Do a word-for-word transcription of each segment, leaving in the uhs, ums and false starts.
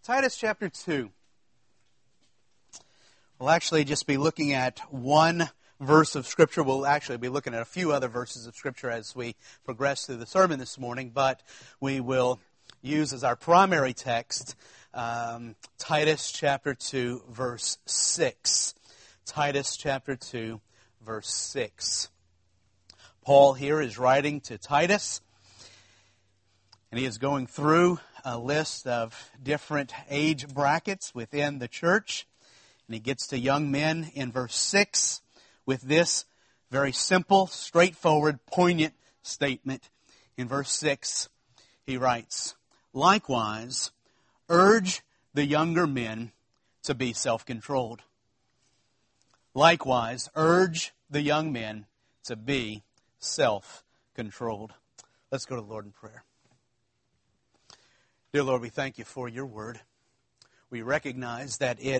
Titus chapter two. We'll actually just be looking at one verse of Scripture. We'll actually be looking at a few other verses of Scripture as we progress through the sermon this morning, but we will use as our primary text um, Titus chapter two, verse six. Titus chapter two, verse six. Paul here is writing to Titus, and he is going through a list of different age brackets within the church. And he gets to young men in verse six with this very simple, straightforward, poignant statement. In verse six, he writes, "Likewise, urge the younger men to be self-controlled." Likewise, urge the young men to be self-controlled. Let's go to the Lord in prayer. Dear Lord, we thank you for your word. We recognize that it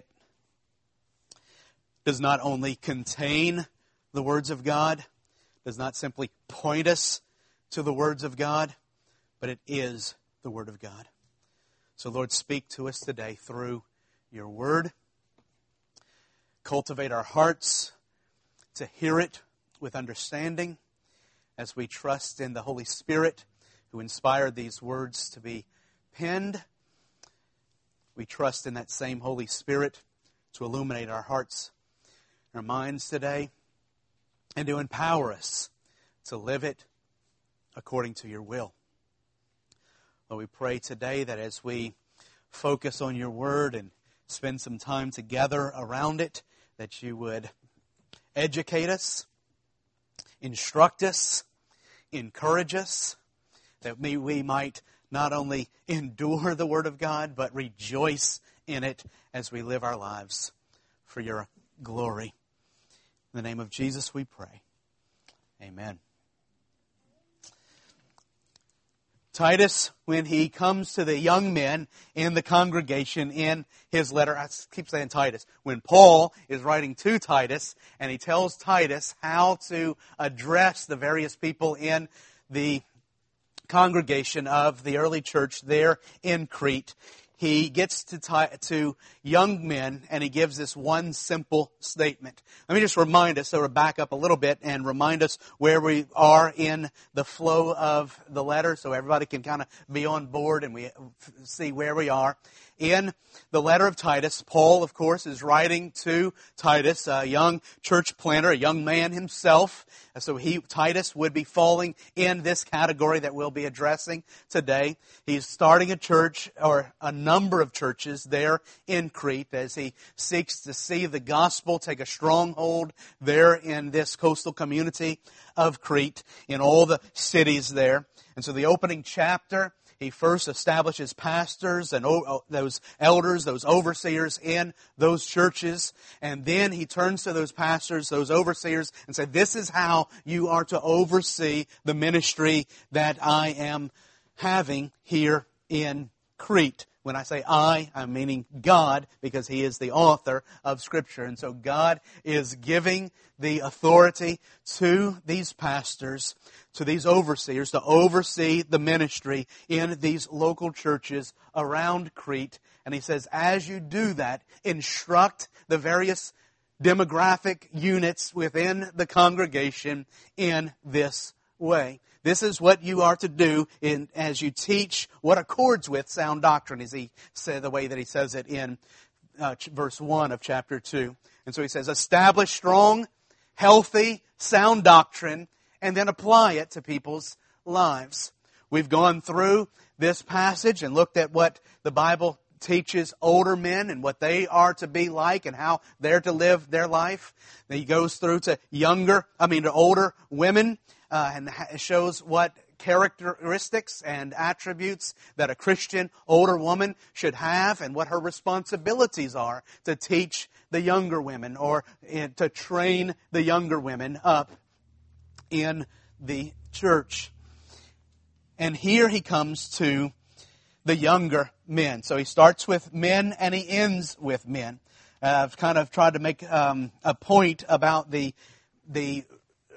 does not only contain the words of God, does not simply point us to the words of God, but it is the word of God. So Lord, speak to us today through your word. Cultivate our hearts to hear it with understanding as we trust in the Holy Spirit who inspired these words to be penned. We trust in that same Holy Spirit to illuminate our hearts, our minds today, and to empower us to live it according to your will. Lord, we pray today that as we focus on your word and spend some time together around it, that you would educate us, instruct us, encourage us, that we, we might not only endure the word of God, but rejoice in it as we live our lives for your glory. In the name of Jesus we pray. Amen. Titus, when he comes to the young men in the congregation in his letter, I keep saying Titus, when Paul is writing to Titus and he tells Titus how to address the various people in the congregation of the early church there in Crete, he gets to, t- to young men and he gives this one simple statement. Let me just remind us, so we'll back up a little bit and remind us where we are in the flow of the letter so everybody can kind of be on board and we see where we are. In the letter of Titus, Paul, of course, is writing to Titus, a young church planter, a young man himself. So he, Titus would be falling in this category that we'll be addressing today. He's starting a church, or a number of churches there in Crete, as he seeks to see the gospel take a stronghold there in this coastal community of Crete, in all the cities there. And so the opening chapter, he first establishes pastors and those elders, those overseers in those churches. And then he turns to those pastors, those overseers, and says, this is how you are to oversee the ministry that I am having here in Crete. When I say I, I'm meaning God, because He is the author of Scripture. And so God is giving the authority to these pastors, to these overseers, to oversee the ministry in these local churches around Crete. And He says, as you do that, instruct the various demographic units within the congregation in this way. This is what you are to do in, as you teach what accords with sound doctrine, as he said, the way that he says it in uh, verse one of chapter two. And so he says, establish strong, healthy, sound doctrine, and then apply it to people's lives. We've gone through this passage and looked at what the Bible teaches older men and what they are to be like and how they're to live their life. Then he goes through to younger, I mean to older women, uh, and shows what characteristics and attributes that a Christian older woman should have and what her responsibilities are to teach the younger women, or to train the younger women up in the church. And here he comes to the younger men. So he starts with men and he ends with men. Uh, I've kind of tried to make um, a point about the the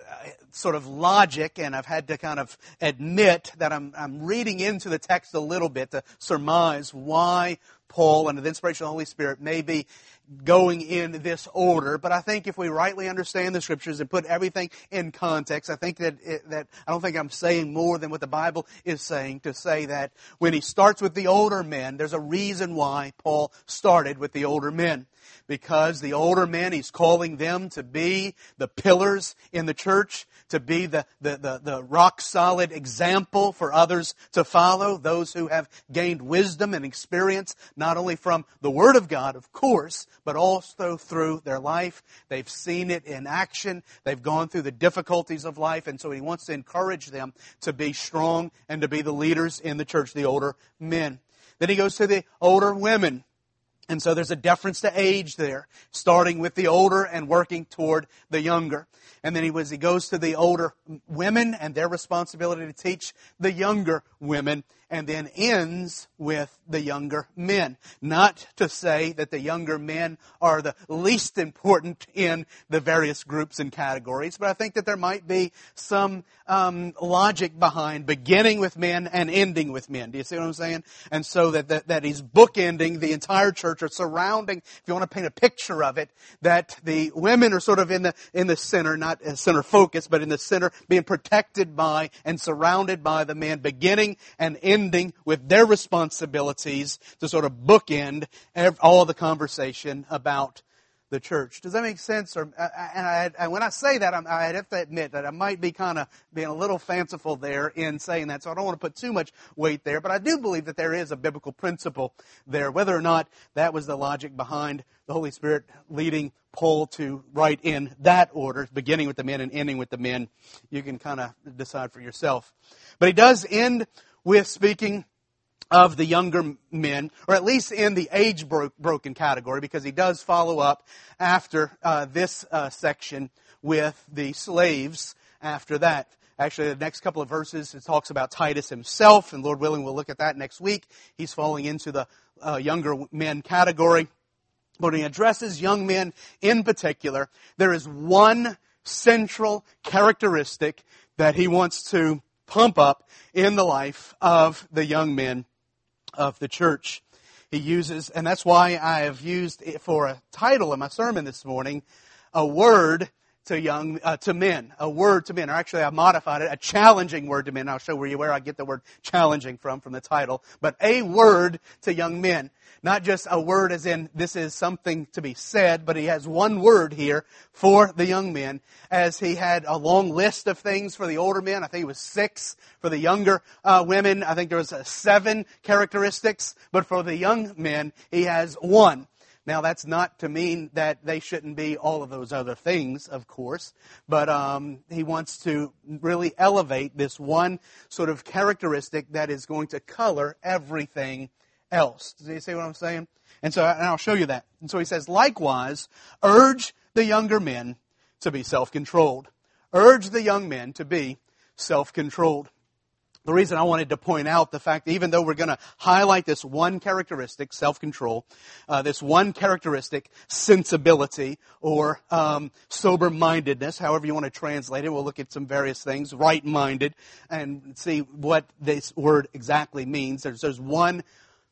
sort of logic, and I've had to kind of admit that I'm, I'm reading into the text a little bit to surmise why Paul, under the inspiration of the Holy Spirit, may be going in this order. But I think if we rightly understand the Scriptures and put everything in context, I think that it, that I don't think I'm saying more than what the Bible is saying to say that when he starts with the older men, there's a reason why Paul started with the older men. Because the older men, he's calling them to be the pillars in the church, to be the, the, the, the rock-solid example for others to follow, those who have gained wisdom and experience, not only from the Word of God, of course, but also through their life. They've seen it in action. They've gone through the difficulties of life, and so he wants to encourage them to be strong and to be the leaders in the church, the older men. Then he goes to the older women. And so there's a deference to age there, starting with the older and working toward the younger. And then he was he goes to the older women and their responsibility to teach the younger women, and then ends with the younger men. Not to say that the younger men are the least important in the various groups and categories, but I think that there might be some um, logic behind beginning with men and ending with men. Do you see what I'm saying? And so that, that, that he's bookending the entire church, or surrounding, if you want to paint a picture of it, that the women are sort of in the in the center, not in center focus, but in the center, being protected by and surrounded by the men, beginning and ending with their responsibilities to sort of bookend all the conversation about the church. Does that make sense? Or, and I, I, when I say that, I'm, I have to admit that I might be kind of being a little fanciful there in saying that, so I don't want to put too much weight there. But I do believe that there is a biblical principle there. Whether or not that was the logic behind the Holy Spirit leading Paul to write in that order, beginning with the men and ending with the men, you can kind of decide for yourself. But he does end with speaking of the younger men, or at least in the age bro- broken category, because he does follow up after uh, this uh, section with the slaves after that. Actually, the next couple of verses, it talks about Titus himself, and Lord willing, we'll look at that next week. He's falling into the uh, younger men category. But when he addresses young men in particular, there is one central characteristic that he wants to pump up in the life of the young men of the church. He uses, and that's why I have used it for a title of my sermon this morning, a word to young uh, to men, a word to men. Or actually, I modified it, a challenging word to men. I'll show you where I get the word challenging from, from the title. But a word to young men. Not just a word as in this is something to be said, but he has one word here for the young men, as he had a long list of things for the older men. I think it was six. For the younger uh, women, I think there was uh, seven characteristics. But for the young men, he has one. Now, that's not to mean that they shouldn't be all of those other things, of course, but um, he wants to really elevate this one sort of characteristic that is going to color everything else. Do you see what I'm saying? And so, and I'll show you that. And so he says, likewise, urge the younger men to be self-controlled. Urge the young men to be self-controlled. The reason I wanted to point out the fact that even though we're going to highlight this one characteristic, self-control, uh, this one characteristic, sensibility, or um, sober-mindedness, however you want to translate it, we'll look at some various things, right-minded, and see what this word exactly means. There's, there's one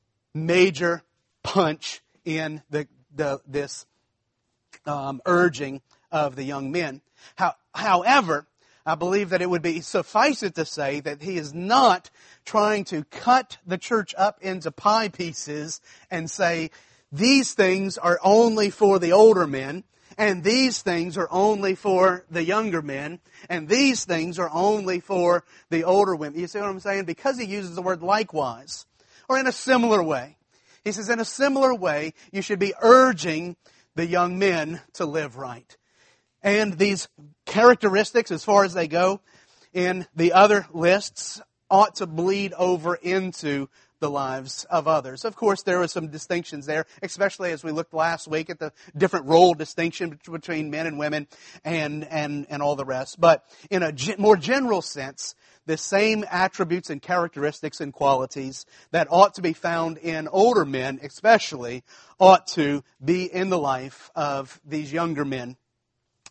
major punch in the, the this um, urging of the young men. How, however, I believe that it would be suffice it to say that he is not trying to cut the church up into pie pieces and say, these things are only for the older men, and these things are only for the younger men, and these things are only for the older women. You see what I'm saying? Because he uses the word likewise, or in a similar way. He says, in a similar way, you should be urging the young men to live right. And these characteristics, as far as they go, in the other lists, ought to bleed over into the lives of others. Of course, there are some distinctions there, especially as we looked last week at the different role distinction between men and women and, and, and all the rest. But in a more general sense, the same attributes and characteristics and qualities that ought to be found in older men, especially, ought to be in the life of these younger men.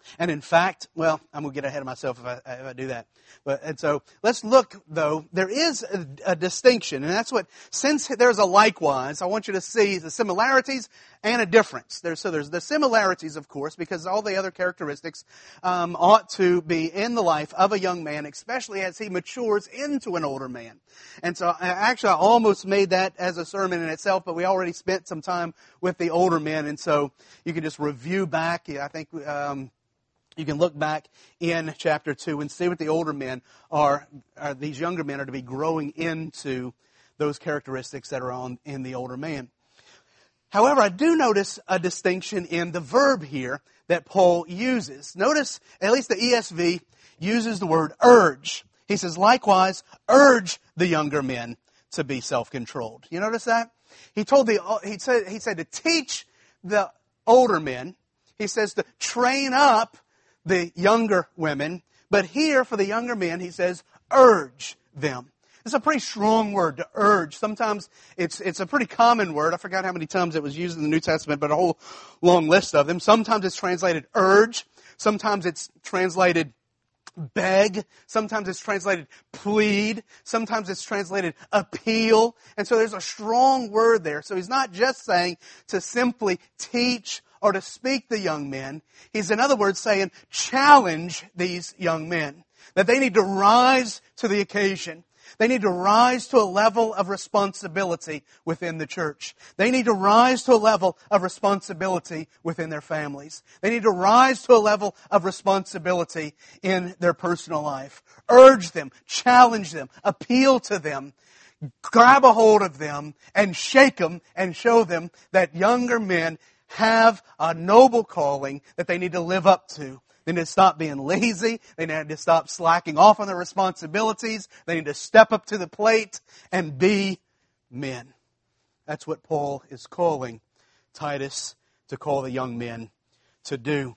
And in fact, well, I'm going to get ahead of myself if I, if I do that. But, and so let's look, though. There is a, a distinction, and that's what, since there's a likewise, I want you to see the similarities and a difference. There's, so there's the similarities, of course, because all the other characteristics um, ought to be in the life of a young man, especially as he matures into an older man. And so I, actually I almost made that as a sermon in itself, but we already spent some time with the older men, and so you can just review back. I think um, you can look back in chapter two and see what the older men are, are, these younger men are to be growing into those characteristics that are on in the older man. However, I do notice a distinction in the verb here that Paul uses. Notice, at least the E S V uses the word urge. He says, likewise, urge the younger men to be self-controlled. You notice that? He told the, he said, he said to teach the older men. He says to train up the younger women. But here, for the younger men, he says, urge them. It's a pretty strong word, to urge. Sometimes it's it's a pretty common word. I forgot how many times it was used in the New Testament, but a whole long list of them. Sometimes it's translated urge. Sometimes it's translated beg. Sometimes it's translated plead. Sometimes it's translated appeal. And so there's a strong word there. So he's not just saying to simply teach or to speak the young men. He's, in other words, saying challenge these young men. That they need to rise to the occasion. They need to rise to a level of responsibility within the church. They need to rise to a level of responsibility within their families. They need to rise to a level of responsibility in their personal life. Urge them, challenge them, appeal to them, grab a hold of them, and shake them and show them that younger men have a noble calling that they need to live up to. They need to stop being lazy. They need to stop slacking off on their responsibilities. They need to step up to the plate and be men. That's what Paul is calling Titus to call the young men to do.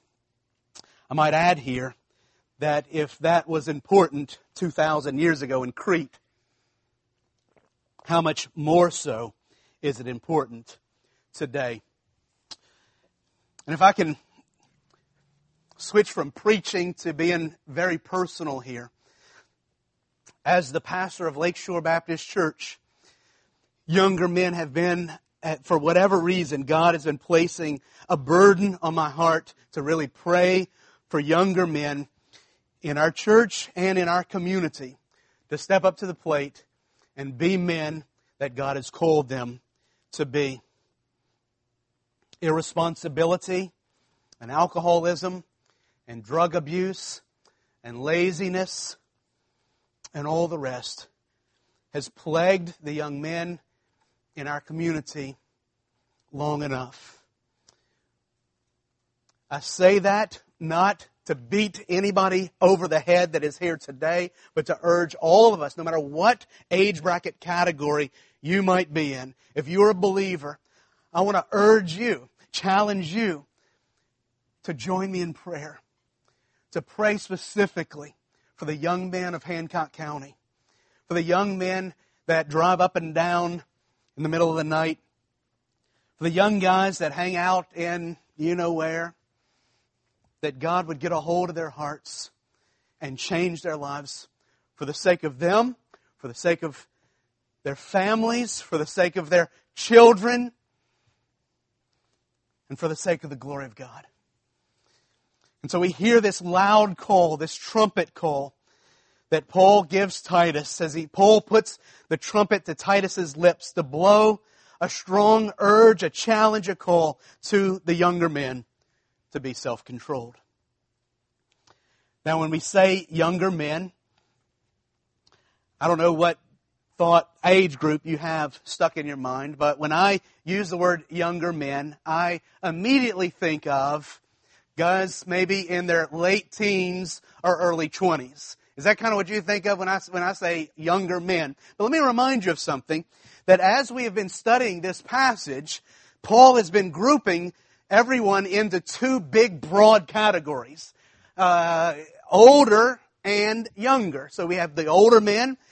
I might add here that if that was important two thousand years ago in Crete, how much more so is it important today? And if I can switch from preaching to being very personal here. As the pastor of Lakeshore Baptist Church, younger men have been, for whatever reason, God has been placing a burden on my heart to really pray for younger men in our church and in our community to step up to the plate and be men that God has called them to be. Irresponsibility and alcoholism and drug abuse, and laziness, and all the rest has plagued the young men in our community long enough. I say that not to beat anybody over the head that is here today, but to urge all of us, no matter what age bracket category you might be in, if you're a believer, I want to urge you, challenge you to join me in prayer. To pray specifically for the young men of Hancock County, for the young men that drive up and down in the middle of the night, for the young guys that hang out in you know where, that God would get a hold of their hearts and change their lives for the sake of them, for the sake of their families, for the sake of their children, and for the sake of the glory of God. And so we hear this loud call, this trumpet call that Paul gives Titus as he, Paul puts the trumpet to Titus's lips to blow a strong urge, a challenge, a call to the younger men to be self-controlled. Now when we say younger men, I don't know what thought age group you have stuck in your mind, but when I use the word younger men, I immediately think of guys maybe in their late teens or early twenties. Is that kind of what you think of when I, when I say younger men? But let me remind you of something, that as we have been studying this passage, Paul has been grouping everyone into two big, broad categories. Uh, older and younger. So we have the older men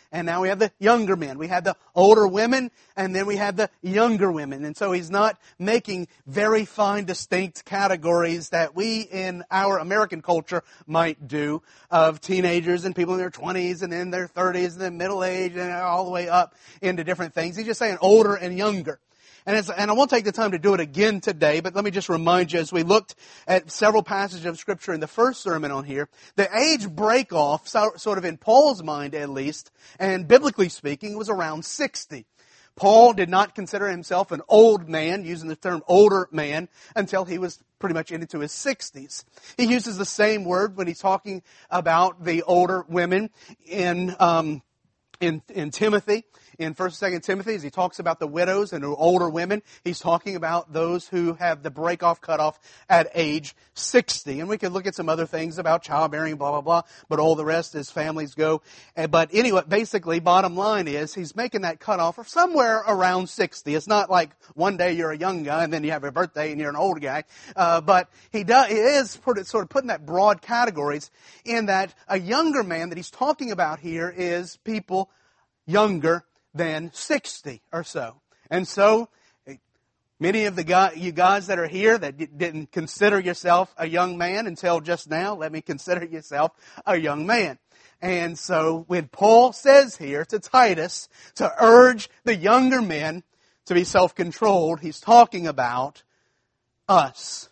and now we have the younger men. We had the older women, and then we had the younger women. And so he's not making very fine, distinct categories that we in our American culture might do of teenagers and people in their twenties and in their thirties and then middle age and all the way up into different things. He's just saying older and younger. And, it's, and I won't take the time to do it again today, but let me just remind you, as we looked at several passages of Scripture in the first sermon on here, the age break-off, so, sort of in Paul's mind at least, and biblically speaking, was around sixty. Paul did not consider himself an old man, using the term older man, until he was pretty much into his sixties. He uses the same word when he's talking about the older women in um, in, in Timothy. In First and Second Timothy, as he talks about the widows and the older women, he's talking about those who have the break-off cutoff at age sixty. And we could look at some other things about childbearing, blah, blah, blah, but all the rest as families go. But anyway, basically, bottom line is he's making that cutoff of somewhere around sixty. It's not like one day you're a young guy and then you have a birthday and you're an old guy. Uh, but he, does, he is sort of putting that broad categories in that a younger man that he's talking about here is people younger than sixty or so. And so, many of the guy, you guys that are here that didn't consider yourself a young man until just now, let me consider yourself a young man. And so, when Paul says here to Titus to urge the younger men to be self-controlled, he's talking about us.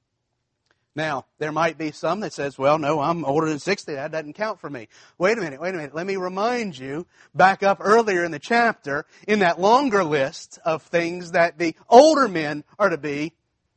Now, there might be some that says, well, no, I'm older than sixty. That doesn't count for me. Wait a minute, wait a minute. Let me remind you, back up earlier in the chapter, in that longer list of things that the older men are to be,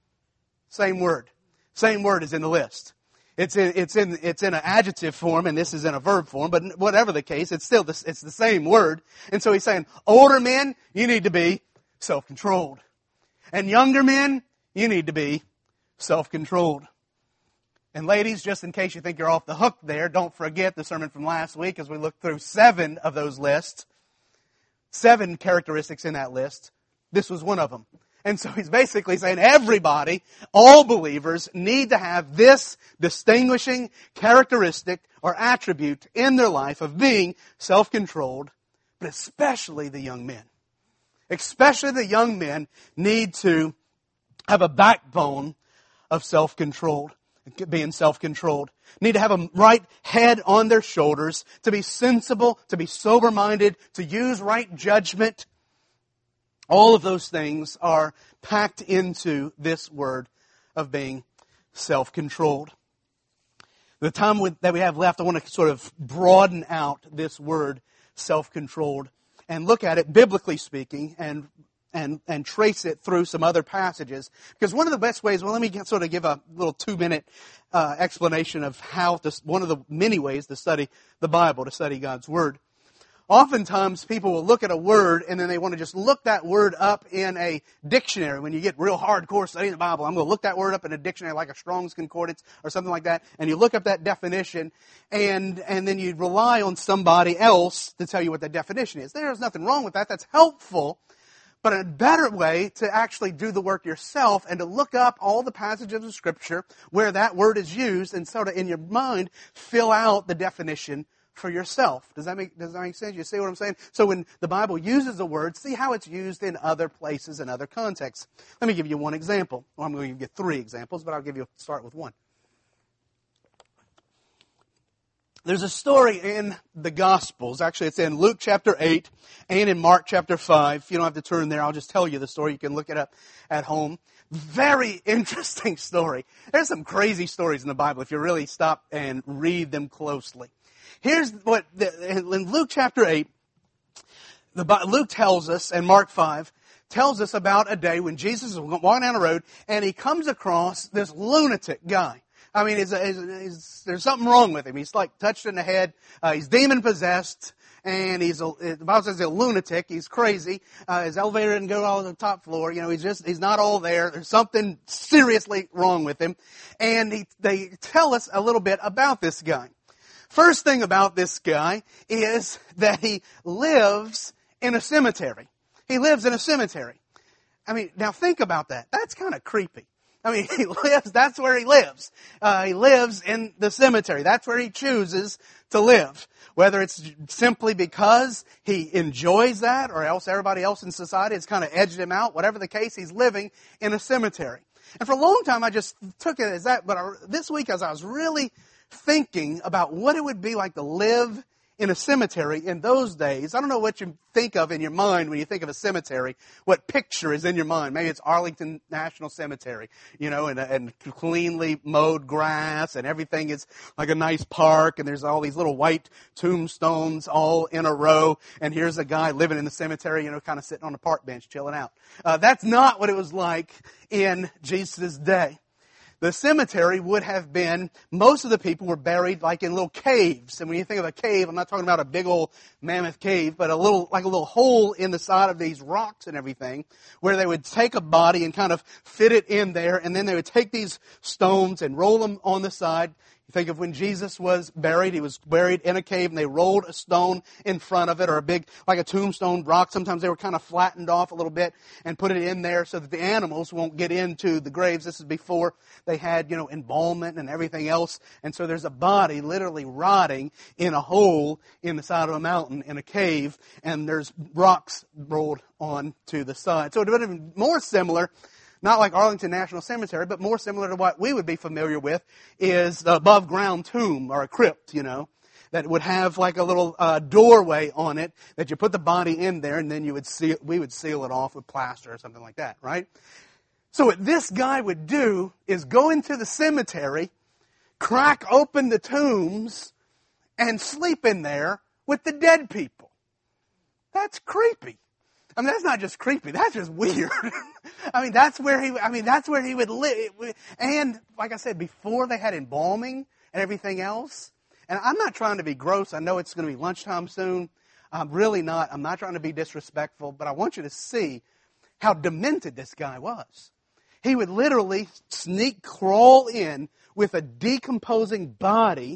same word. Same word is in the list. It's in, it's in, it's in an adjective form, and this is in a verb form, but whatever the case, it's still the, it's the same word. And so he's saying, older men, you need to be self-controlled. And younger men, you need to be self-controlled. And ladies, just in case you think you're off the hook there, don't forget the sermon from last week as we looked through seven of those lists. Seven characteristics in that list. This was one of them. And so he's basically saying everybody, all believers, need to have this distinguishing characteristic or attribute in their life of being self-controlled, but especially the young men. Especially the young men need to have a backbone of self-controlled. Being self-controlled. Need to have a right head on their shoulders, to be sensible, to be sober-minded, to use right judgment. All of those things are packed into this word of being self-controlled. The time that we have left, I want to sort of broaden out this word self-controlled and look at it biblically speaking and And, and trace it through some other passages. Because one of the best ways, well, let me get, sort of give a little two-minute uh, explanation of how to, one of the many ways to study the Bible, to study God's Word. Oftentimes, people will look at a word and then they want to just look that word up in a dictionary. When you get real hardcore studying the Bible, I'm going to look that word up in a dictionary like a Strong's Concordance or something like that. And you look up that definition and, and then you rely on somebody else to tell you what that definition is. There's nothing wrong with that. That's helpful. But a better way to actually do the work yourself and to look up all the passages of Scripture where that word is used and sort of in your mind fill out the definition for yourself. Does that make, does that make sense? You see what I'm saying? So when the Bible uses a word, see how it's used in other places and other contexts. Let me give you one example. Well, I'm going to give you three examples, but I'll give you start with one. There's a story in the Gospels. Actually, it's in Luke chapter eight and in Mark chapter five. You don't have to turn there. I'll just tell you the story. You can look it up at home. Very interesting story. There's some crazy stories in the Bible if you really stop and read them closely. Here's what, the, in Luke chapter eight, the, Luke tells us, and Mark five, tells us about a day when Jesus is walking down the road and he comes across this lunatic guy. I mean, it's, it's, it's, there's something wrong with him. He's like touched in the head. Uh, he's demon-possessed, and he's a, the Bible says he's a lunatic. He's crazy. Uh, his elevator didn't go all to the top floor. You know, he's just he's not all there. There's something seriously wrong with him. And he, they tell us a little bit about this guy. First thing about this guy is that he lives in a cemetery. He lives in a cemetery. I mean, now think about that. That's kind of creepy. I mean, he lives, that's where he lives. Uh, he lives in the cemetery. That's where he chooses to live. Whether it's simply because he enjoys that or else everybody else in society has kind of edged him out, whatever the case, he's living in a cemetery. And for a long time, I just took it as that. But I, this week, as I was really thinking about what it would be like to live in a cemetery in those days, I don't know what you think of in your mind when you think of a cemetery, what picture is in your mind. Maybe it's Arlington National Cemetery, you know, and, and cleanly mowed grass, and everything is like a nice park, and there's all these little white tombstones all in a row, and here's a guy living in the cemetery, you know, kind of sitting on a park bench chilling out. Uh, that's not what it was like in Jesus' day. The cemetery would have been, most of the people were buried like in little caves. And when you think of a cave, I'm not talking about a big old mammoth cave, but a little, like a little hole in the side of these rocks and everything, where they would take a body and kind of fit it in there, and then they would take these stones and roll them on the side. You think of when Jesus was buried, he was buried in a cave, and they rolled a stone in front of it, or a big, like a tombstone rock. Sometimes they were kind of flattened off a little bit and put it in there so that the animals won't get into the graves. This is before they had, you know, embalmment and everything else. And so there's a body literally rotting in a hole in the side of a mountain in a cave, and there's rocks rolled on to the side. So it would have been more similar, not like Arlington National Cemetery, but more similar to what we would be familiar with, is the above-ground tomb or a crypt, you know, that would have like a little uh, doorway on it that you put the body in there, and then you would seal, we would seal it off with plaster or something like that, right? So what this guy would do is go into the cemetery, crack open the tombs, and sleep in there with the dead people. That's creepy. I mean, that's not just creepy. That's just weird. I mean, that's where he. I mean, that's where he would live. And like I said, before they had embalming and everything else. And I'm not trying to be gross. I know it's going to be lunchtime soon. I'm really not. I'm not trying to be disrespectful. But I want you to see how demented this guy was. He would literally sneak crawl in with a decomposing body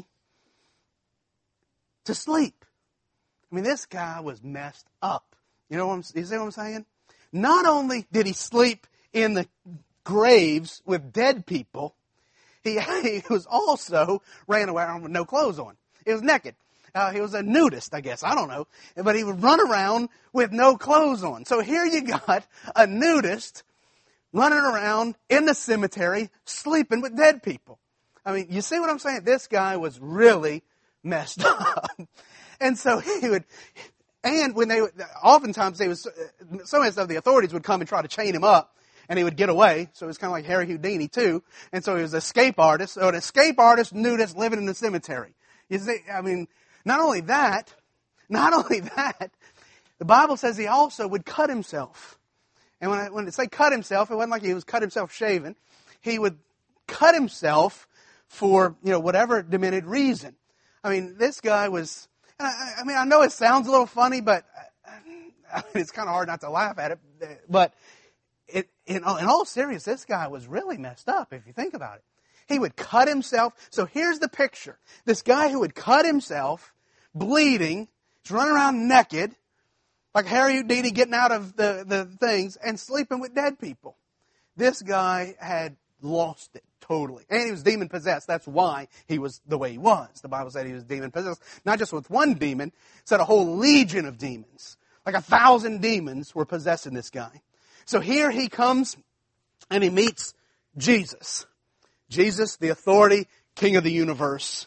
to sleep. I mean, this guy was messed up. You know what I'm, you see what I'm saying? Not only did he sleep in the graves with dead people, he, he was also ran around with no clothes on. He was naked. Uh, he was a nudist, I guess. I don't know. But he would run around with no clothes on. So here you got a nudist running around in the cemetery sleeping with dead people. I mean, you see what I'm saying? This guy was really messed up. And so he would... And when they, oftentimes they was, some of the authorities would come and try to chain him up, and he would get away. So it was kind of like Harry Houdini too. And so he was an escape artist, so an escape artist nudist living in the cemetery. You see, I mean, not only that, not only that, the Bible says he also would cut himself. And when I, when it say cut himself, it wasn't like he was cut himself shaving. He would cut himself for, you know, whatever demented reason. I mean, this guy was. I, I mean, I know it sounds a little funny, but I mean, it's kind of hard not to laugh at it. But it, in, in all seriousness, this guy was really messed up, if you think about it. He would cut himself. So here's the picture. This guy who would cut himself, bleeding, he's running around naked, like Harry Houdini getting out of the, the things, and sleeping with dead people. This guy had lost it totally. And he was demon-possessed. That's why he was the way he was. The Bible said he was demon-possessed. Not just with one demon. It said a whole legion of demons. Like a thousand demons were possessing this guy. So here he comes and he meets Jesus. Jesus, the authority, King of the universe.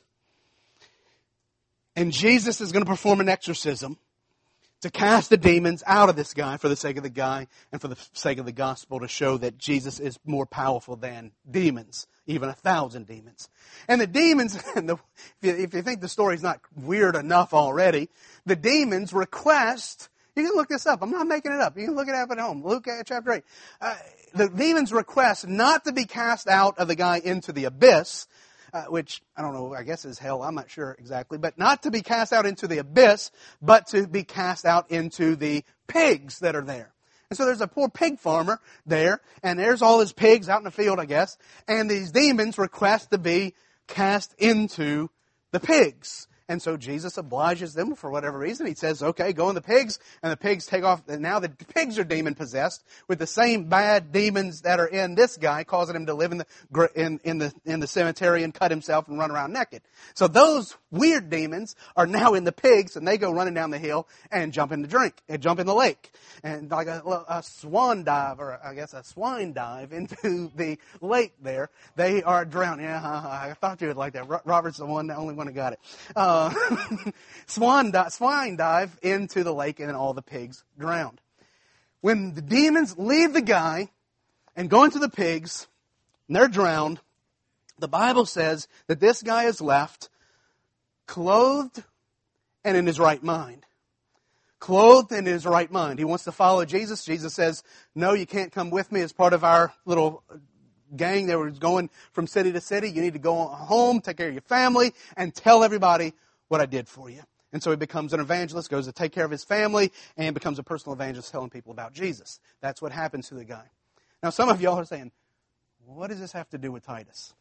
And Jesus is going to perform an exorcism to cast the demons out of this guy for the sake of the guy and for the sake of the gospel, to show that Jesus is more powerful than demons, even a thousand demons. And the demons, and the, if, you, if you think the story's not weird enough already, the demons request, you can look this up, I'm not making it up, you can look it up at home, Luke chapter eight. Uh, the demons request not to be cast out of the guy into the abyss, Uh, which, I don't know, I guess is hell, I'm not sure exactly, but not to be cast out into the abyss, but to be cast out into the pigs that are there. And so there's a poor pig farmer there, and there's all his pigs out in the field, I guess, and these demons request to be cast into the pigs. And so Jesus obliges them for whatever reason. He says, okay, go in the pigs, and the pigs take off. And now the pigs are demon-possessed with the same bad demons that are in this guy, causing him to live in the, in, in the, in the cemetery and cut himself and run around naked. So those weird demons are now in the pigs, and they go running down the hill and jump in the drink, and jump in the lake. And like a, a swan dive, or I guess a swine dive into the lake there. They are drowned. Yeah, I thought you would like that. Robert's the one, the only one who got it. Uh, swan di- swine dive into the lake, and then all the pigs drowned. When the demons leave the guy and go into the pigs, and they're drowned, the Bible says that this guy is left clothed and in his right mind. Clothed and in his right mind. He wants to follow Jesus. Jesus says, no, you can't come with me as part of our little gang that was going from city to city. You need to go home, take care of your family, and tell everybody what I did for you. And so he becomes an evangelist, goes to take care of his family, and becomes a personal evangelist telling people about Jesus. That's what happens to the guy. Now, some of y'all are saying, what does this have to do with Titus?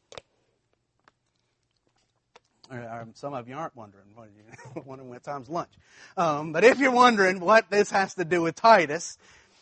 Or some of you aren't wondering. What are you wondering what time's lunch? Um, but if you're wondering what this has to do with Titus,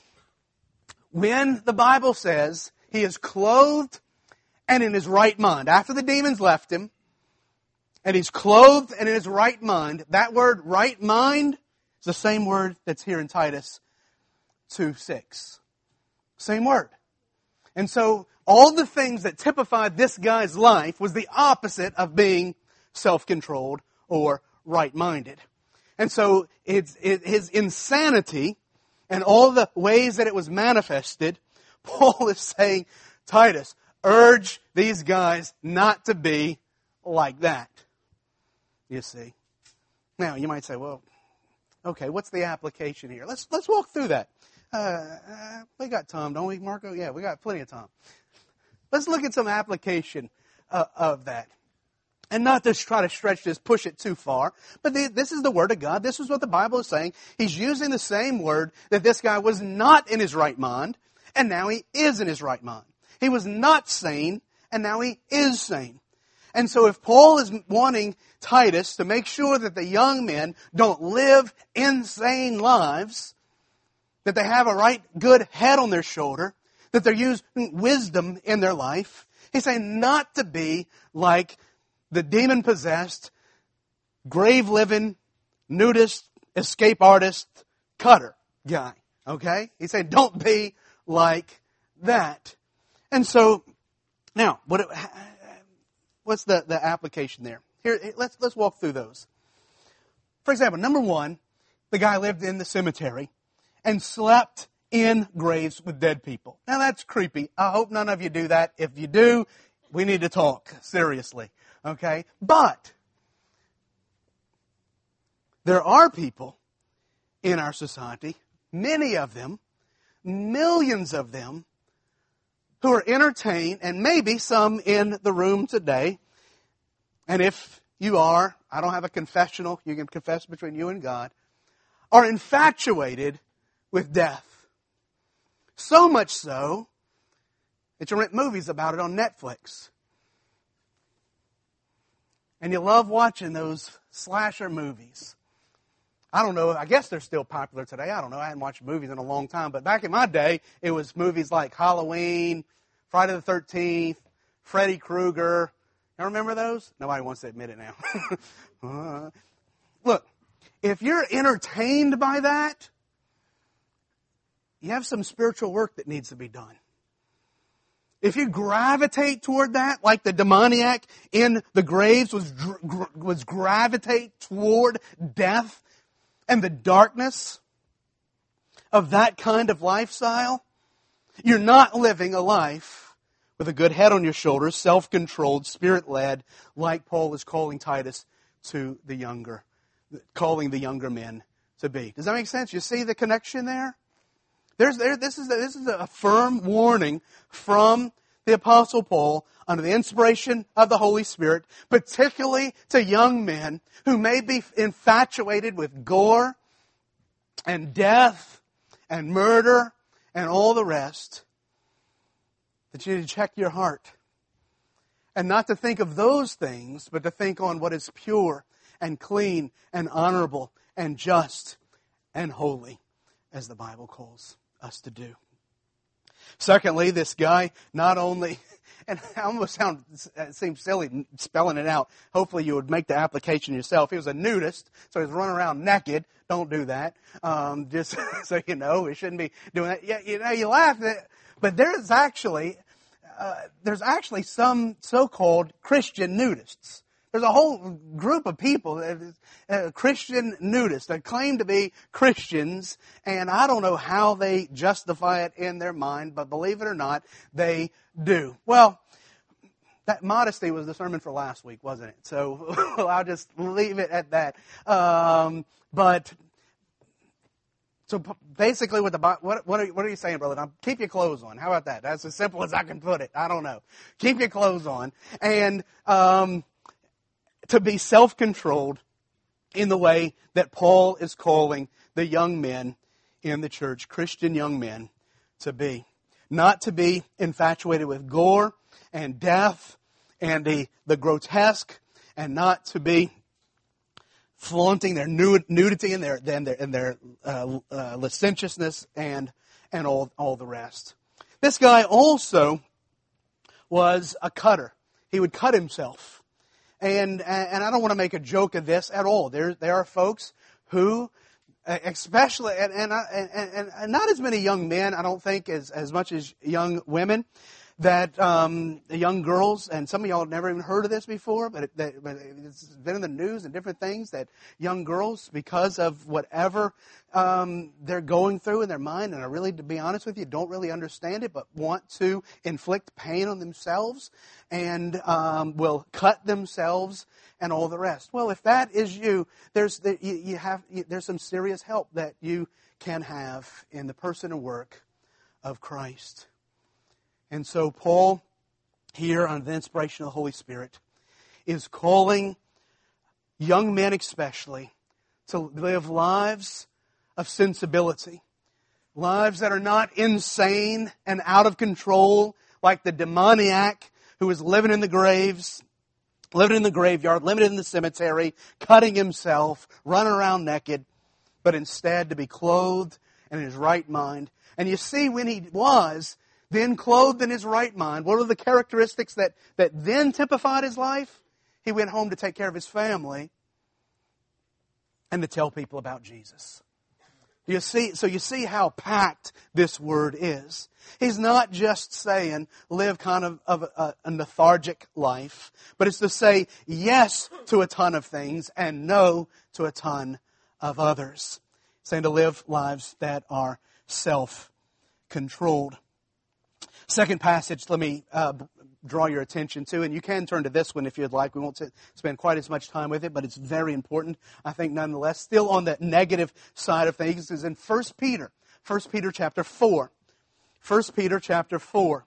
when the Bible says he is clothed and in his right mind, after the demons left him, and he's clothed and in his right mind, that word right mind is the same word that's here in Titus two six. Same word. And so all the things that typified this guy's life was the opposite of being self-controlled or right-minded. And so it's, it, his insanity and all the ways that it was manifested, Paul is saying, Titus, urge these guys not to be like that. You see. Now, you might say, well, okay, what's the application here? Let's let's walk through that. Uh, uh, we got time, don't we, Marco? Yeah, we got plenty of time. Let's look at some application uh, of that. And not to try to stretch this, push it too far. But the, this is the Word of God. This is what the Bible is saying. He's using the same word that this guy was not in his right mind, and now he is in his right mind. He was not sane, and now he is sane. And so if Paul is wanting Titus to make sure that the young men don't live insane lives, that they have a right good head on their shoulder, that they're using wisdom in their life, he's saying not to be like the demon-possessed, grave-living, nudist, escape artist, cutter guy. Okay? He said, don't be like that. And so, now, what, what's the, the application there? Here, let's, let's walk through those. For example, number one, the guy lived in the cemetery and slept in graves with dead people. Now, that's creepy. I hope none of you do that. If you do, we need to talk seriously. Okay? But there are people in our society, many of them, millions of them, who are entertained, and maybe some in the room today. And if you are, I don't have a confessional, you can confess between you and God, are infatuated with death. So much so that you rent movies about it on Netflix. And you love watching those slasher movies. I don't know, I guess they're still popular today. I don't know, I hadn't watched movies in a long time. But back in my day, it was movies like Halloween, Friday the thirteenth, Freddy Krueger. You remember those? Nobody wants to admit it now. uh, look, if you're entertained by that, you have some spiritual work that needs to be done. If you gravitate toward that, like the demoniac in the graves was was gravitate toward death and the darkness of that kind of lifestyle, you're not living a life with a good head on your shoulders, self-controlled, spirit-led, like Paul is calling Titus to the younger, calling the younger men to be. Does that make sense? You see the connection there? There's there. This is a, this is a firm warning from the Apostle Paul under the inspiration of the Holy Spirit, particularly to young men who may be infatuated with gore and death and murder and all the rest. That you need to check your heart and not to think of those things, but to think on what is pure and clean and honorable and just and holy, as the Bible calls us to do. Secondly, this guy not only, and I almost sound, it seems silly spelling it out. Hopefully you would make the application yourself. He was a nudist, so he's running around naked. Don't do that. Um, just so you know, we shouldn't be doing that. Yeah, you know, you laugh at it, but there's actually, uh, there's actually some so-called Christian nudists. There's a whole group of people, uh, Christian nudists, that claim to be Christians, and I don't know how they justify it in their mind, but believe it or not, they do. Well, that modesty was the sermon for last week, wasn't it? So I'll just leave it at that. Um, but so basically, what the what what are, what are you saying, brother? Now, keep your clothes on. How about that? That's as simple as I can put it. I don't know. Keep your clothes on, and um, to be self-controlled in the way that Paul is calling the young men in the church, Christian young men, to be. Not to be infatuated with gore and death and the, the grotesque, and not to be flaunting their nudity and their and their, and their uh, uh, licentiousness and and all all the rest. This guy also was a cutter. He would cut himself. And and I don't want to make a joke of this at all. There there are folks who, especially and and, and and not as many young men, I don't think, as as much as young women, that um, the young girls, and some of y'all have never even heard of this before, but, it, that, but it's been in the news and different things, that young girls, because of whatever um, they're going through in their mind, and I really, to be honest with you, don't really understand it, but want to inflict pain on themselves, and um, will cut themselves and all the rest. Well, if that is you, there's you, you have you, there's some serious help that you can have in the person and work of Christ. And so Paul, here under the inspiration of the Holy Spirit, is calling young men especially to live lives of sensibility. Lives that are not insane and out of control like the demoniac who is living in the graves, living in the graveyard, living in the cemetery, cutting himself, running around naked, but instead to be clothed and in his right mind. And you see, when he was then clothed in his right mind, what were the characteristics that, that then typified his life? He went home to take care of his family and to tell people about Jesus. You see, so you see how packed this word is. He's not just saying live kind of, of a, a lethargic life, but it's to say yes to a ton of things and no to a ton of others. Saying to live lives that are self-controlled. Second passage, let me uh, draw your attention to, and you can turn to this one if you'd like. We won't t- spend quite as much time with it, but it's very important, I think, nonetheless. Still on the negative side of things is in First Peter. First Peter chapter four. First Peter chapter four.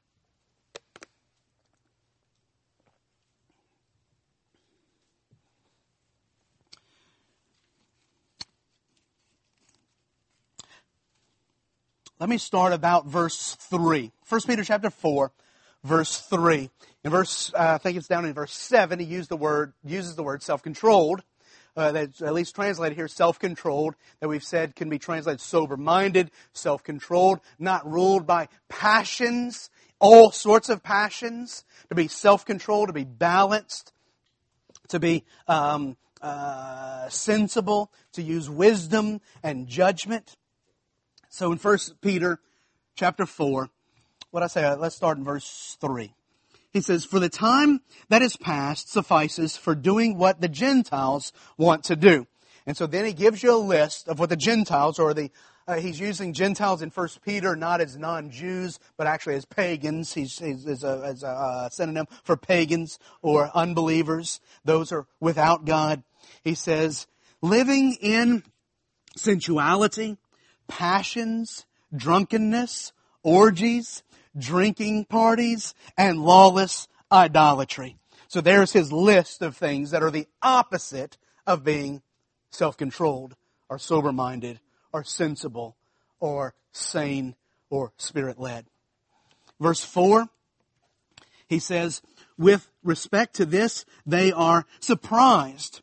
Let me start about verse three. First Peter chapter four, verse three. In verse, uh, I think it's down in verse seven, he used the word, uses the word self-controlled. Uh, that's at least translated here, self-controlled, that we've said can be translated sober-minded, self-controlled, not ruled by passions, all sorts of passions, to be self-controlled, to be balanced, to be um, uh, sensible, to use wisdom and judgment. So in First Peter chapter four, what I say, let's start in verse three. He says, "For the time that is past suffices for doing what the Gentiles want to do." And so then he gives you a list of what the Gentiles, or the, uh, he's using Gentiles in First Peter not as non-Jews, but actually as pagans. He's, he's as a, as a uh, synonym for pagans or unbelievers. Those are without God. He says, living in sensuality, passions, drunkenness, orgies, drinking parties, and lawless idolatry. So there's his list of things that are the opposite of being self-controlled or sober-minded or sensible or sane or spirit-led. Verse four, he says, with respect to this, they are surprised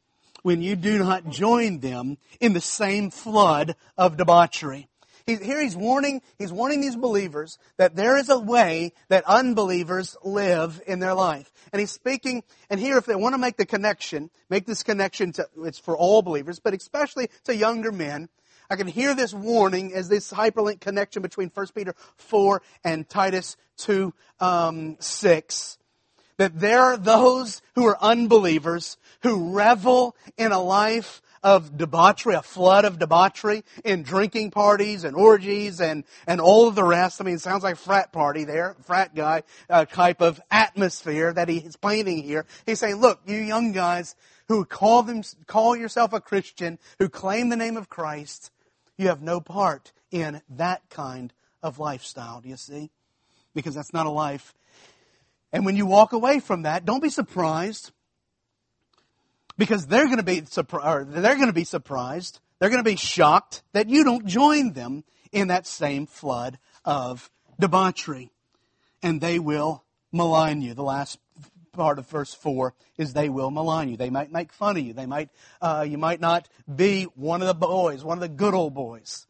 when you do not join them in the same flood of debauchery. He, here he's warning, he's warning these believers that there is a way that unbelievers live in their life. And he's speaking, and here if they want to make the connection, make this connection to, it's for all believers, but especially to younger men, I can hear this warning as this hyperlink connection between First Peter four and Titus two, um, six. That there are those who are unbelievers who revel in a life of debauchery, a flood of debauchery, in drinking parties and orgies and, and all of the rest. I mean, it sounds like frat party there, frat guy uh, type of atmosphere that he is painting here. He's saying, look, you young guys who call them, call yourself a Christian, who claim the name of Christ, you have no part in that kind of lifestyle, do you see? Because that's not a life. And when you walk away from that, don't be surprised, because they're going to be surprised. They're going to be surprised. They're going to be shocked that you don't join them in that same flood of debauchery, and they will malign you. The last part of verse four is they will malign you. They might make fun of you. They might. Uh, you might not be one of the boys, one of the good old boys.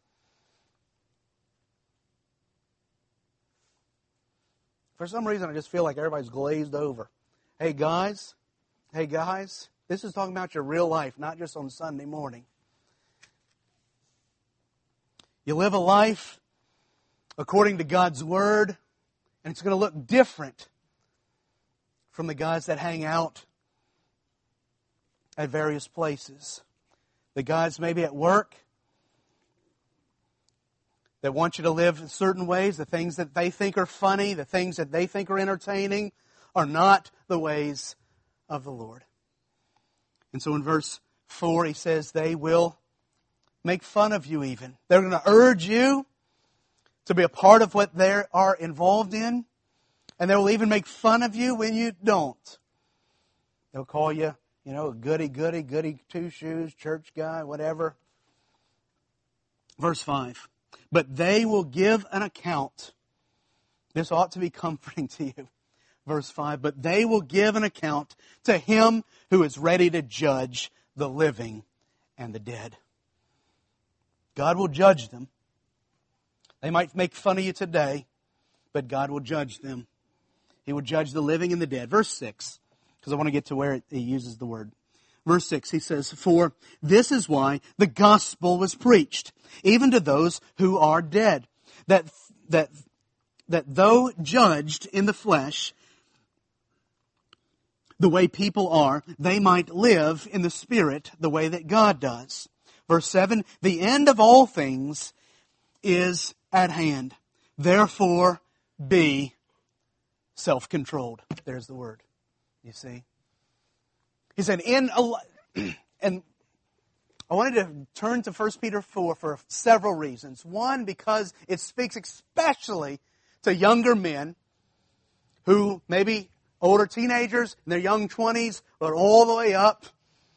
For some reason, I just feel like everybody's glazed over. Hey, guys. Hey, guys. This is talking about your real life, not just on Sunday morning. You live a life according to God's Word, and it's going to look different from the guys that hang out at various places. The guys maybe at work that want you to live in certain ways, the things that they think are funny, the things that they think are entertaining, are not the ways of the Lord. And so in verse four, he says, they will make fun of you even. They're going to urge you to be a part of what they are involved in, and they will even make fun of you when you don't. They'll call you, you know, a goody, goody, goody two-shoes, church guy, whatever. Verse five. But they will give an account. This ought to be comforting to you. Verse five. But they will give an account to Him who is ready to judge the living and the dead. God will judge them. They might make fun of you today, but God will judge them. He will judge the living and the dead. Verse six, because I want to get to where he uses the word. Verse six, he says, for this is why the gospel was preached, even to those who are dead, that, that, that though judged in the flesh, the way people are, they might live in the Spirit the way that God does. Verse seven, the end of all things is at hand. Therefore, be self-controlled. There's the word. You see? He said, in a, and I wanted to turn to First Peter four for several reasons. One, because it speaks especially to younger men who maybe older teenagers in their young twenties, but all the way up.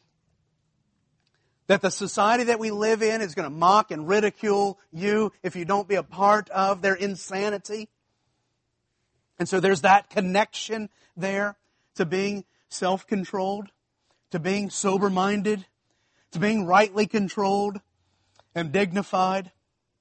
That the society that we live in is going to mock and ridicule you if you don't be a part of their insanity. And so there's that connection there to being self-controlled, to being sober-minded, to being rightly controlled and dignified.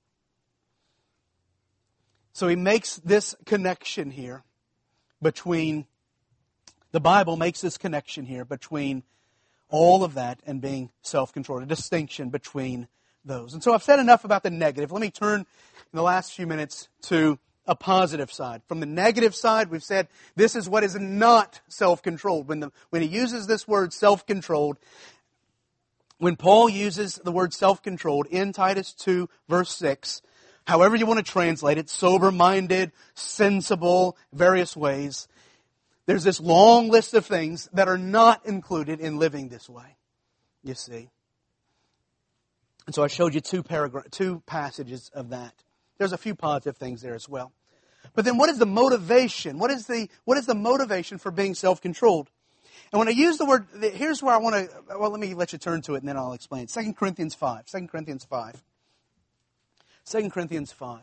So he makes this connection here between, the Bible makes this connection here between all of that and being self-controlled, a distinction between those. And so I've said enough about the negative. Let me turn in the last few minutes to a positive side. From the negative side, we've said this is what is not self-controlled. When, the, when he uses this word self-controlled, when Paul uses the word self-controlled in Titus two, verse six, however you want to translate it, sober-minded, sensible, various ways, there's this long list of things that are not included in living this way, you see. And so I showed you two paragraph, two passages of that. There's a few positive things there as well. But then what is the motivation? What is the, what is the motivation for being self-controlled? And when I use the word, here's where I want to, well, let me let you turn to it and then I'll explain. Second Corinthians five. Second Corinthians five. Second Corinthians five.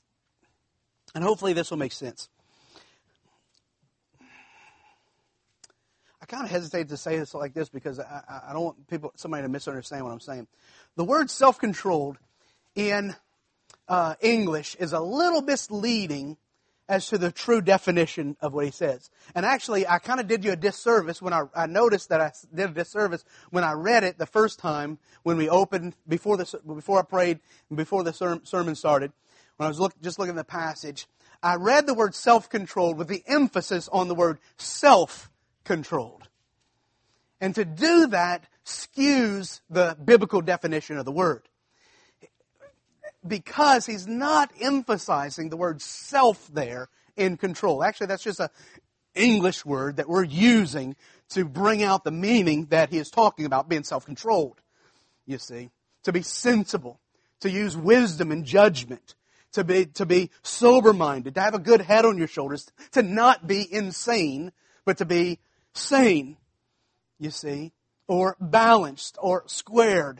And hopefully this will make sense. I kind of hesitate to say this like this because I, I don't want people, somebody to misunderstand what I'm saying. The word self-controlled in uh, English is a little misleading as to the true definition of what he says. And actually, I kind of did you a disservice when I, I noticed that I did a disservice when I read it the first time when we opened, before the before I prayed, and before the sermon started, when I was look, just looking at the passage. I read the word self-controlled with the emphasis on the word self-controlled. And to do that skews the biblical definition of the word. Because he's not emphasizing the word self there in control. Actually, that's just an English word that we're using to bring out the meaning that he is talking about, being self-controlled, you see. To be sensible, to use wisdom and judgment, to be, to be sober-minded, to have a good head on your shoulders, to not be insane, but to be sane, you see, or balanced, or squared.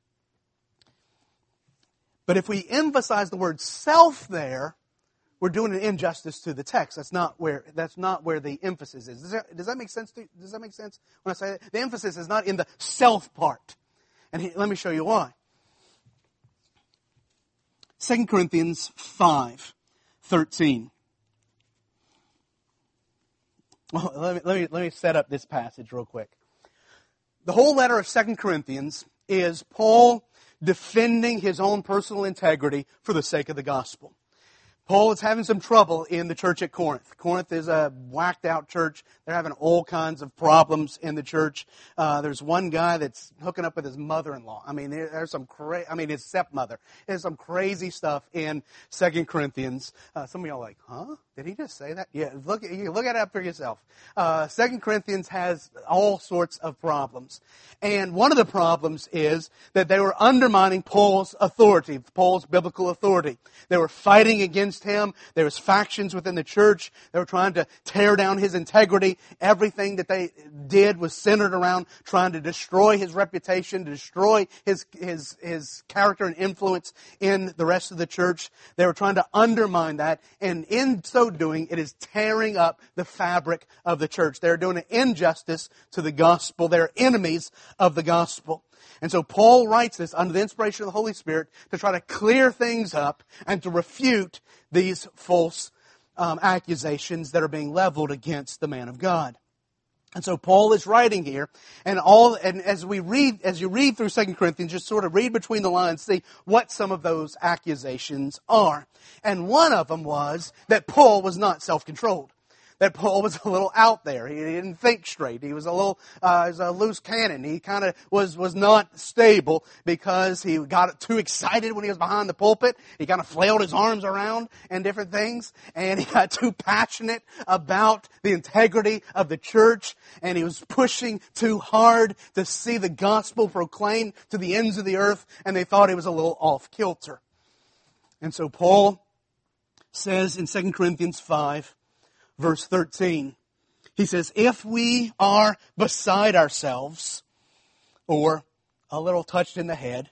But if we emphasize the word self there, we're doing an injustice to the text. That's not where that's not where the emphasis is. Does that, does that make sense? To, does that make sense when I say that? The emphasis is not in the self part. And he, let me show you why. Second Corinthians five thirteen. Well, let me, let me, let me set up this passage real quick. The whole letter of Second Corinthians is Paul defending his own personal integrity for the sake of the gospel. Paul is having some trouble in the church at Corinth. Corinth is a whacked out church. They're having all kinds of problems in the church. Uh, there's one guy that's hooking up with his mother-in-law. I mean, there, there's some cra- I mean, his stepmother. There's some crazy stuff in Second Corinthians. Uh, some of y'all are like, huh? Did he just say that? Yeah, look, you look at it up for yourself. Uh, Second Corinthians has all sorts of problems. And one of the problems is that they were undermining Paul's authority, Paul's biblical authority. They were fighting against him. There was factions within the church. They were trying to tear down his integrity. Everything that they did was centered around trying to destroy his reputation, to destroy his, his, his character and influence in the rest of the church. They were trying to undermine that. And in so doing, it is tearing up the fabric of the church. They're doing an injustice to the gospel. They're enemies of the gospel. And so Paul writes this under the inspiration of the Holy Spirit to try to clear things up and to refute these false um, accusations that are being leveled against the man of God. And so Paul is writing here, and all and as we read, as you read through Second Corinthians, just sort of read between the lines, see what some of those accusations are. And one of them was that Paul was not self-controlled. That Paul was a little out there. He didn't think straight. He was a little, uh, he was a loose cannon. He kind of was, was not stable because he got too excited when he was behind the pulpit. He kind of flailed his arms around and different things. And he got too passionate about the integrity of the church. And he was pushing too hard to see the gospel proclaimed to the ends of the earth. And they thought he was a little off kilter. And so Paul says in Second Corinthians five, verse thirteen, he says, if we are beside ourselves, or a little touched in the head,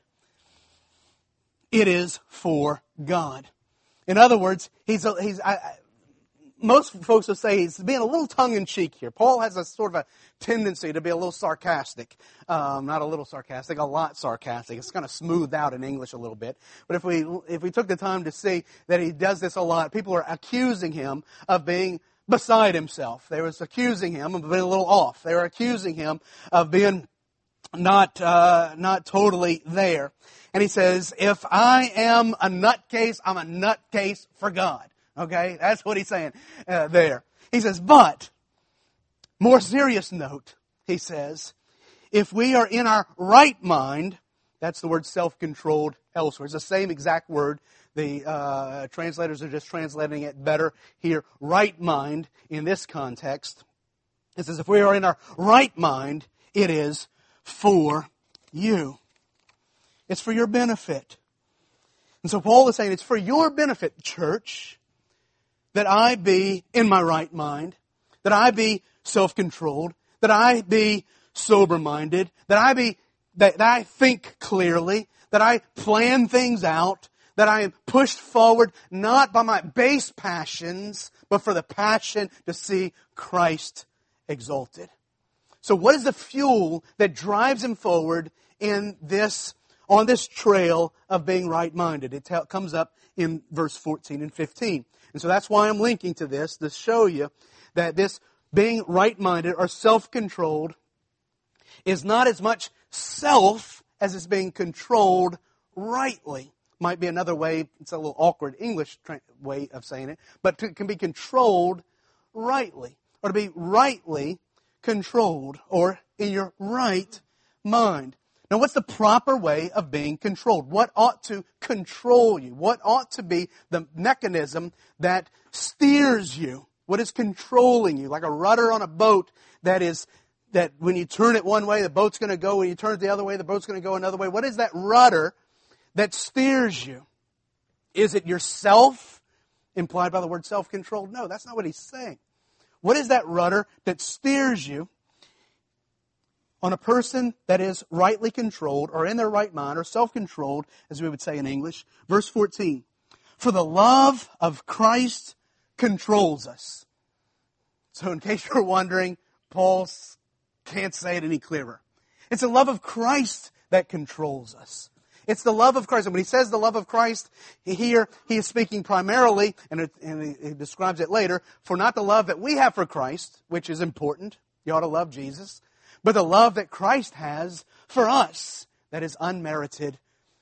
it is for God. In other words, he's, a, he's I, I, most folks will say he's being a little tongue-in-cheek here. Paul has a sort of a tendency to be a little sarcastic. Um, not a little sarcastic, a lot sarcastic. It's kind of smoothed out in English a little bit. But if we if we took the time to see that he does this a lot, people are accusing him of being beside himself. They was accusing him of being a little off. They were accusing him of being not uh, not totally there. And he says, if I am a nutcase, I'm a nutcase for God. Okay? That's what he's saying uh, there. He says, but, more serious note, he says, if we are in our right mind, that's the word self-controlled elsewhere. It's the same exact word. The uh, translators are just translating it better here. Right mind in this context. It says, if we are in our right mind, it is for you. It's for your benefit. And so Paul is saying, it's for your benefit, church, that I be in my right mind, that I be self-controlled, that I be sober-minded, that I be that, that I think clearly, that I plan things out, that I am pushed forward not by my base passions, but for the passion to see Christ exalted. So what is the fuel that drives him forward in this, on this trail of being right-minded? It t- comes up in verse fourteen and fifteen. And so that's why I'm linking to this, to show you that this being right-minded or self-controlled is not as much self as it's being controlled rightly. Might be another way, it's a little awkward English tra- way of saying it, but it can be controlled rightly, or to be rightly controlled, or in your right mind. Now, what's the proper way of being controlled? What ought to control you? What ought to be the mechanism that steers you? What is controlling you? Like a rudder on a boat that is, that when you turn it one way, the boat's going to go. When you turn it the other way, the boat's going to go another way. What is that rudder that steers you? Is it yourself, implied by the word self-controlled? No, that's not what he's saying. What is that rudder that steers you on a person that is rightly controlled, or in their right mind, or self-controlled, as we would say in English? Verse fourteen. For the love of Christ controls us. So in case you're wondering, Paul can't say it any clearer. It's the love of Christ that controls us. It's the love of Christ. And when he says the love of Christ, here he is speaking primarily, and, it, and he describes it later, for not the love that we have for Christ, which is important. You ought to love Jesus. But the love that Christ has for us, that is unmerited.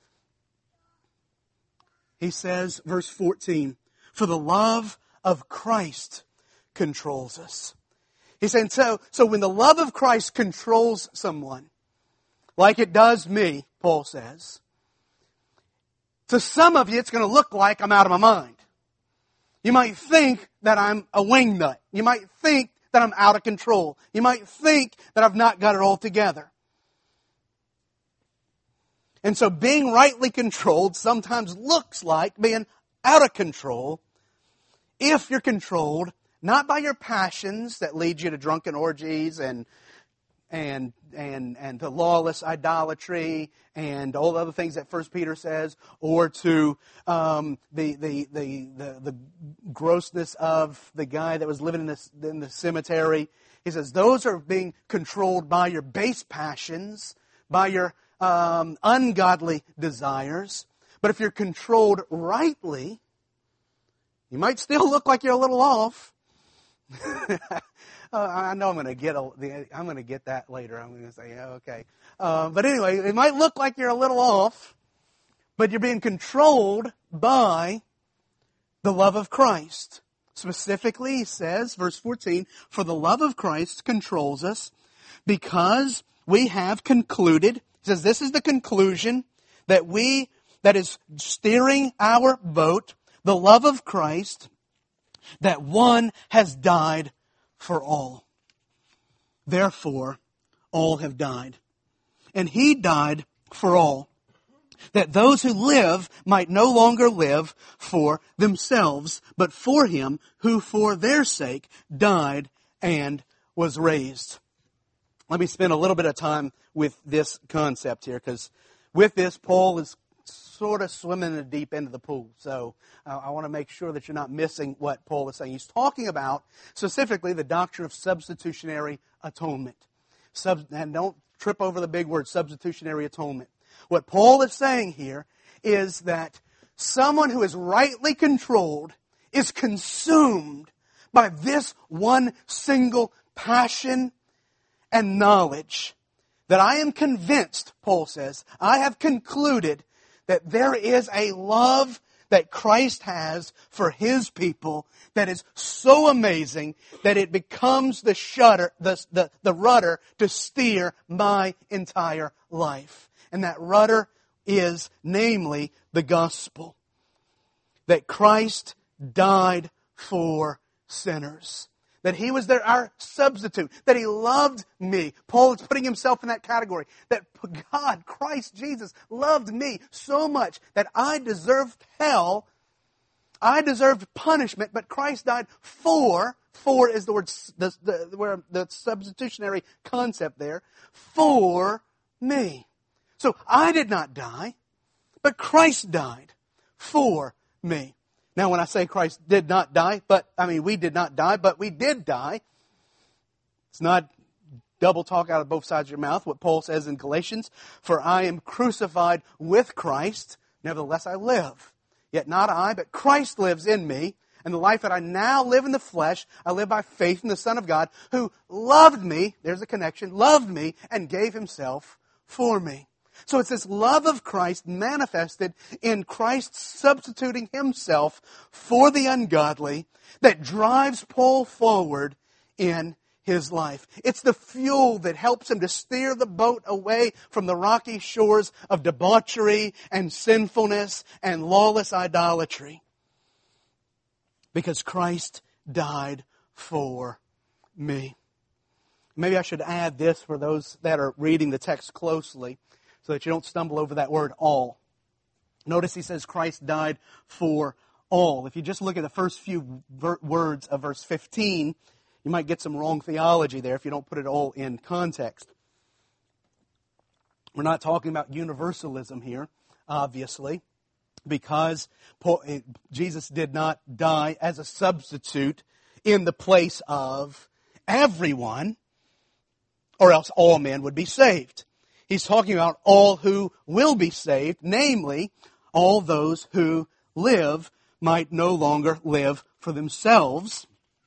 He says, verse fourteen, for the love of Christ controls us. He's saying, so, so when the love of Christ controls someone, like it does me, Paul says, to some of you it's going to look like I'm out of my mind. You might think that I'm a wingnut. You might think that I'm out of control. You might think that I've not got it all together. And so being rightly controlled sometimes looks like being out of control if you're controlled not by your passions that lead you to drunken orgies and and and and to lawless idolatry and all the other things that First Peter says, or to um, the, the the the the grossness of the guy that was living in the in the cemetery. He says those are being controlled by your base passions, by your um, ungodly desires. But if you're controlled rightly, you might still look like you're a little off. Uh, I know I'm going to get a, the, I'm going to get that later. I'm going to say, yeah, okay. Uh, but anyway, it might look like you're a little off, but you're being controlled by the love of Christ. Specifically, he says, verse fourteen, for the love of Christ controls us because we have concluded, he says this is the conclusion that we, that is steering our boat, the love of Christ, that one has died for all. Therefore, all have died. And he died for all, that those who live might no longer live for themselves, but for him who for their sake died and was raised. Let me spend a little bit of time with this concept here, because with this, Paul is sort of swimming in the deep end of the pool. So uh, I want to make sure that you're not missing what Paul is saying. He's talking about specifically the doctrine of substitutionary atonement. Sub- and don't trip over the big word, substitutionary atonement. What Paul is saying here is that someone who is rightly controlled is consumed by this one single passion and knowledge that I am convinced, Paul says, I have concluded that there is a love that Christ has for His people that is so amazing that it becomes the shudder, the, the, the rudder to steer my entire life. And that rudder is, namely, the gospel. That Christ died for sinners. That He was there, our substitute. That He loved me. Paul is putting himself in that category. That God, Christ Jesus, loved me so much that I deserved hell. I deserved punishment, but Christ died for, for is the word, the, the, where the substitutionary concept there, for me. So I did not die, but Christ died for me. Now, when I say Christ did not die, but, I mean, we did not die, but we did die. It's not, double talk out of both sides of your mouth, what Paul says in Galatians, "For I am crucified with Christ, nevertheless I live. Yet not I, but Christ lives in me. And the life that I now live in the flesh, I live by faith in the Son of God, who loved me," there's a connection, "loved me and gave himself for me." So it's this love of Christ manifested in Christ substituting himself for the ungodly that drives Paul forward in his life. It's the fuel that helps him to steer the boat away from the rocky shores of debauchery and sinfulness and lawless idolatry. Because Christ died for me. Maybe I should add this for those that are reading the text closely so that you don't stumble over that word all. Notice he says Christ died for all. If you just look at the first few ver- words of verse fifteen, you might get some wrong theology there if you don't put it all in context. We're not talking about universalism here, obviously, because Paul, Jesus did not die as a substitute in the place of everyone, or else all men would be saved. He's talking about all who will be saved, namely, all those who live might no longer live for themselves,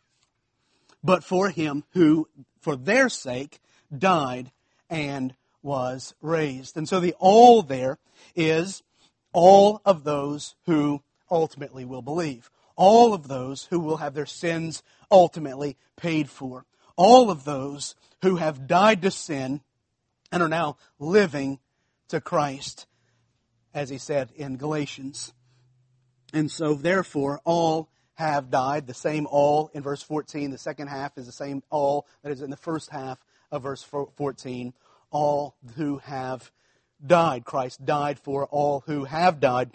but for him who, for their sake, died and was raised. And so the all there is all of those who ultimately will believe. All of those who will have their sins ultimately paid for. All of those who have died to sin and are now living to Christ, as he said in Galatians. And so therefore all have died, the same all in verse fourteen. The second half is the same all that is in the first half of verse fourteen. All who have died. Christ died for all who have died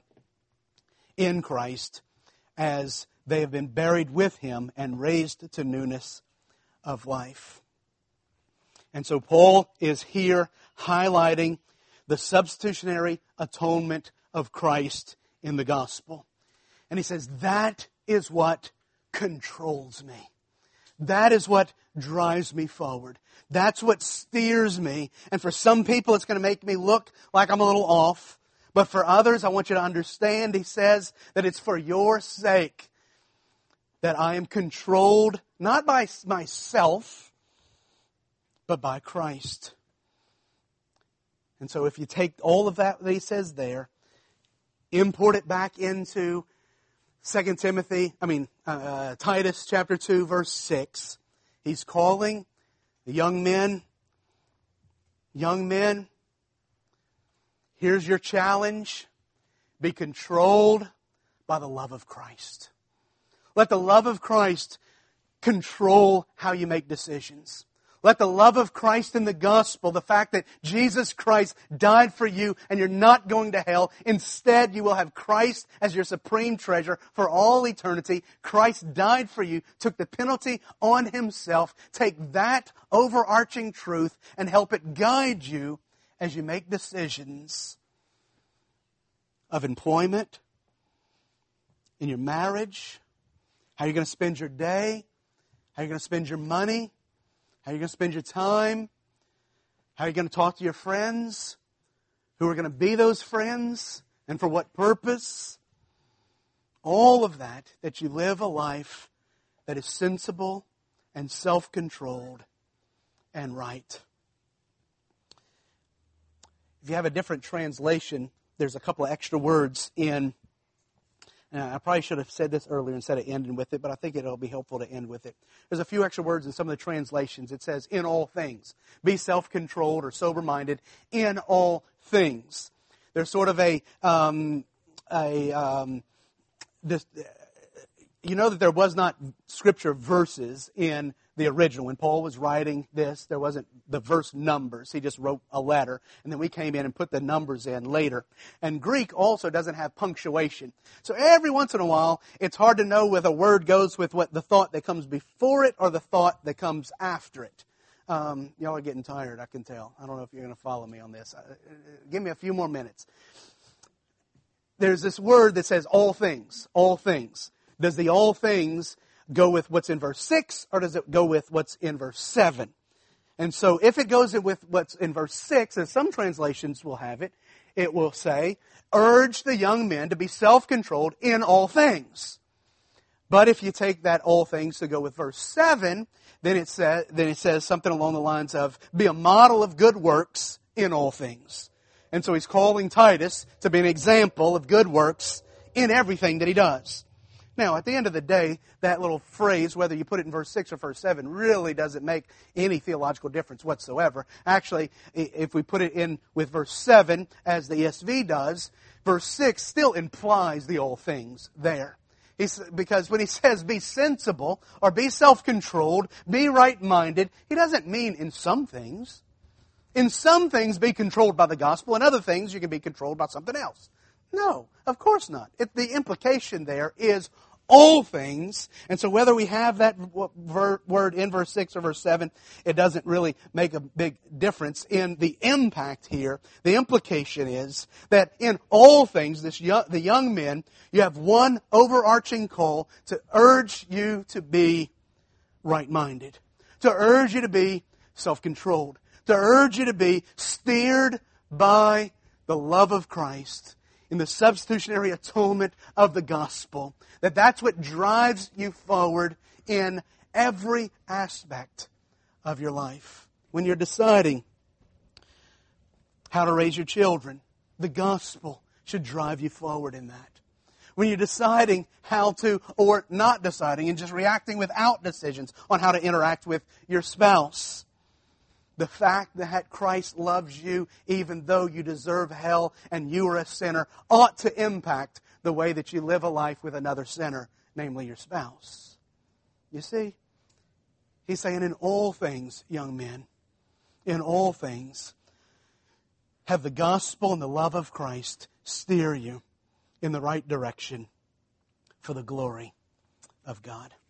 in Christ, as they have been buried with him and raised to newness of life. And so Paul is here highlighting the substitutionary atonement of Christ in the gospel. And he says, that is what controls me. That is what drives me forward. That's what steers me. And for some people, it's going to make me look like I'm a little off. But for others, I want you to understand, he says, that it's for your sake that I am controlled, not by myself, but by Christ. And so if you take all of that that he says there, import it back into Second Timothy, I mean, uh, Titus chapter two, verse six. He's calling the young men, young men, here's your challenge. Be controlled by the love of Christ. Let the love of Christ control how you make decisions. Let the love of Christ in the gospel, the fact that Jesus Christ died for you and you're not going to hell. Instead, you will have Christ as your supreme treasure for all eternity. Christ died for you, took the penalty on himself. Take that overarching truth and help it guide you as you make decisions of employment, in your marriage, how you're going to spend your day, how you're going to spend your money, how you're going to spend your time, how you're going to talk to your friends, who are going to be those friends, and for what purpose. All of that, that you live a life that is sensible and self-controlled and right. If you have a different translation, there's a couple of extra words in. Now, I probably should have said this earlier instead of ending with it, but I think it'll be helpful to end with it. There's a few extra words in some of the translations. It says, in all things. Be self-controlled or sober-minded in all things. There's sort of a, um, a um, this, you know that there was not scripture verses in the original. When Paul was writing this, there wasn't the verse numbers. He just wrote a letter, and then we came in and put the numbers in later. And Greek also doesn't have punctuation. So every once in a while, it's hard to know whether a word goes with what the thought that comes before it or the thought that comes after it. Um, y'all are getting tired, I can tell. I don't know if you're going to follow me on this. Uh, give me a few more minutes. There's this word that says all things, all things. Does the all things go with what's in verse six, or does it go with what's in verse seven? And so if it goes in with what's in verse six, as some translations will have it, it will say, urge the young men to be self-controlled in all things. But if you take that all things to go with verse seven, then it says, then it says something along the lines of, be a model of good works in all things. And so he's calling Titus to be an example of good works in everything that he does. Now, at the end of the day, that little phrase, whether you put it in verse six or verse seven, really doesn't make any theological difference whatsoever. Actually, if we put it in with verse seven, as the E S V does, verse six still implies the all things there. He's, because when he says be sensible or be self-controlled, be right-minded, he doesn't mean in some things. In some things be controlled by the gospel, in other things you can be controlled by something else. No, of course not. It, the implication there is all things. And so whether we have that word in verse six or verse seven, it doesn't really make a big difference in the impact here. The implication is that in all things, this young, the young men, you have one overarching call to urge you to be right-minded, to urge you to be self-controlled, to urge you to be steered by the love of Christ in the substitutionary atonement of the gospel. That that's what drives you forward in every aspect of your life. When you're deciding how to raise your children, the gospel should drive you forward in that. When you're deciding how to, or not deciding, and just reacting without decisions on how to interact with your spouse, the fact that Christ loves you even though you deserve hell and you are a sinner ought to impact the way that you live a life with another sinner, namely your spouse. You see? He's saying in all things, young men, in all things, have the gospel and the love of Christ steer you in the right direction for the glory of God.